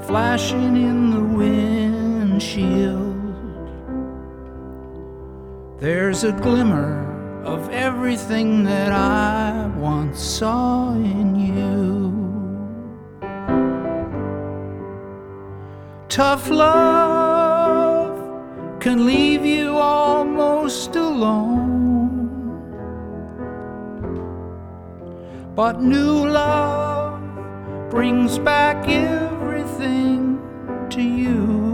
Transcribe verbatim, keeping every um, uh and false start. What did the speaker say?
flashing in the windshield. There's a glimmer of everything that I once saw in you. Tough love can leave you almost alone, but new love brings back everything to you.